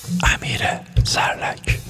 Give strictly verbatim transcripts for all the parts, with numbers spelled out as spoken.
امیر زرلک.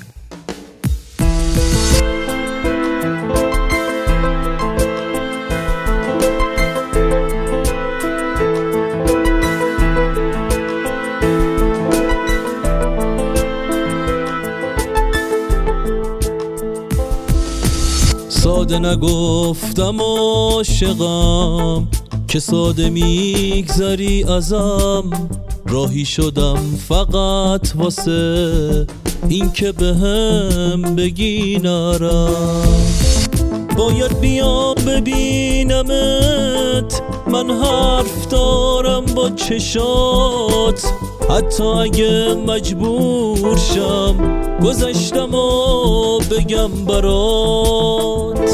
ساده نگفتم عاشقم که ساده میگذری ازم، راهی شدم فقط واسه این که به هم بگی نرم. باید بیام ببینمت، من حرف دارم با چشات، حتی اگه مجبور شم گذشتم و بگم برات.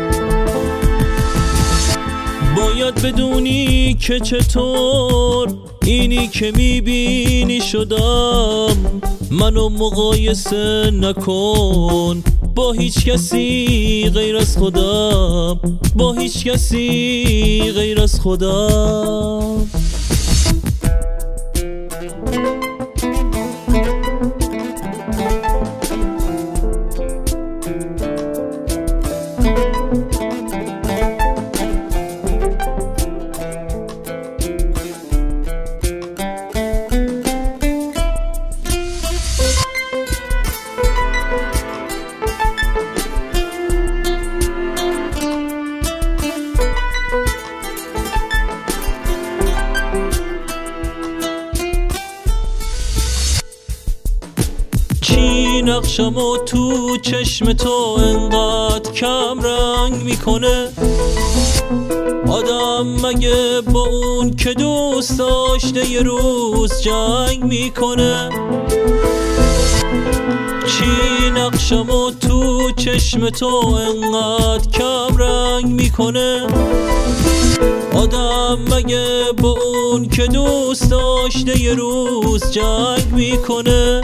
باید بدونی که چطور اینی که میبینی شدم، منو مقایسه نکن با هیچ کسی غیر از خودم، با هیچ کسی غیر از خودم. چی نقشمو تو چشم تو انقدر کم رنگ میکنه؟ آدم مگه با اون که دوست داشته یه روز جنگ میکنه؟ چی نقشمو تو چشم تو انقدر کم رنگ میکنه؟ آدم مگه با اون که دوست داشته یه روز جنگ میکنه؟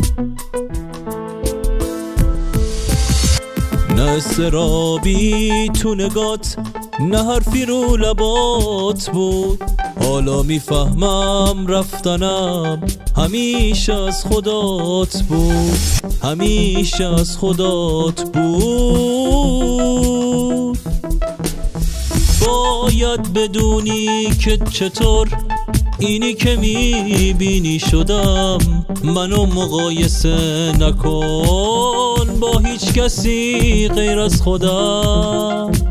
نه استرابی تو نگات، نه حرفی رو لبات بود. حالا میفهمم رفتنم همیشه از خدات بود، همیشه از خدات بود. باید بدونی که چطور اینی که میبینی شدم، منو مقایسه نکن با هیچ کسی غیر از خودم.